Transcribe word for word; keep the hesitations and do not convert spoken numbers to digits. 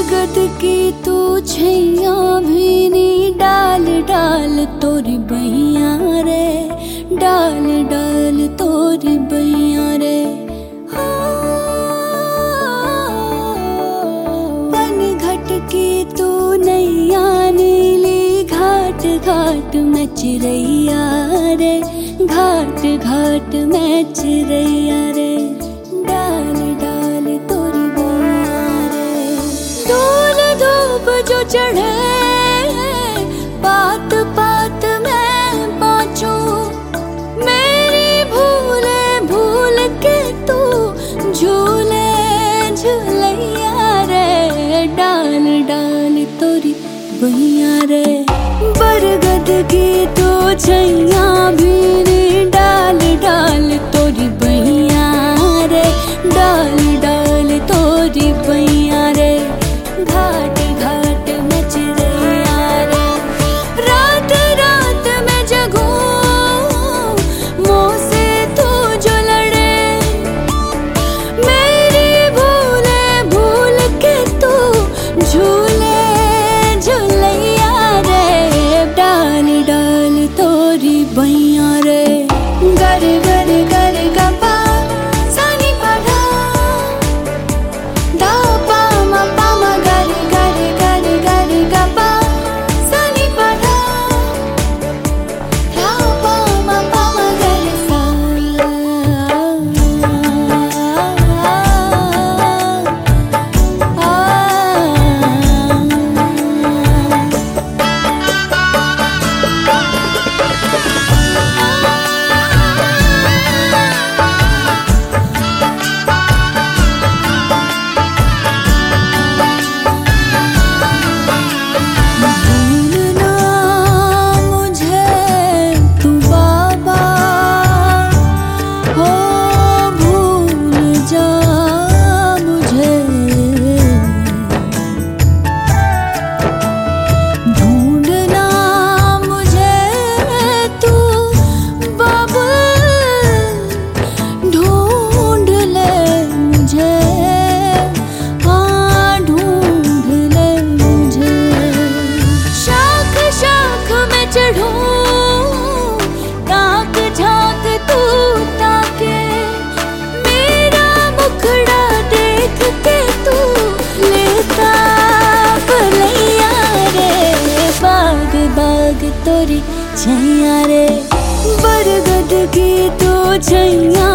बरगद की तू छैया भी नी डाल डाल तोरी बहिया रे, डाल डाल तोरी बहिया रे। बन घट की तू नैया नीली, घाट घाट में चिरैया रे, घाट घाट में चिरैया रे। डाल डाल तोरी बहिया रे। धूल धूप जो चढ़े पात पात में पाँचों, मेरी भूले भूल के तू झूले झूलैया रे। डाल डाल तोरी बहिया रे। बरगद की तू छैया भी नी डाल डाल तोरी बहिया रे, डाल डाल तोरी बहिया रे। घाट घाट में चिरैया रे। रात रात में जगूं मुँह से तू जो लड़े, मेरी भूले भूल के तू झूले झूलैया रे। डाल डाल तोरी बहिया रे। गर गर गर गा पा सा नी पा धा, धा पा मा पा मा गर गर गर गर गा पा सा नी पा धा, धा पा मा पा मा गर सा। बाग तोरी छैया रे। बरगद की तू छैया